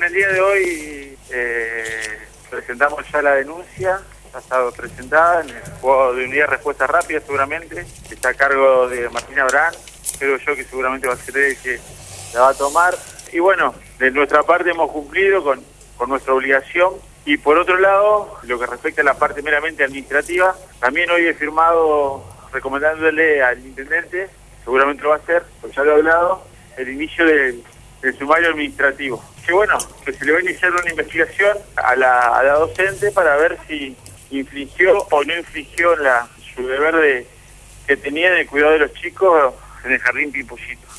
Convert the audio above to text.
en el día de hoy presentamos ya la denuncia, ha estado presentada en el juego de unidad de respuesta rápida seguramente, que está a cargo de Martín Abraham, creo yo que seguramente va a ser él que la va a tomar. Y bueno, de nuestra parte hemos cumplido con nuestra obligación. Y por otro lado, lo que respecta a la parte meramente administrativa, también hoy he firmado recomendándole al intendente, seguramente lo va a hacer, pues ya lo he hablado, el inicio del sumario administrativo. Que bueno, que se le va a iniciar una investigación a la docente para ver si infringió o no infringió su deber que tenía de cuidado de los chicos en el jardín Pimpuyito.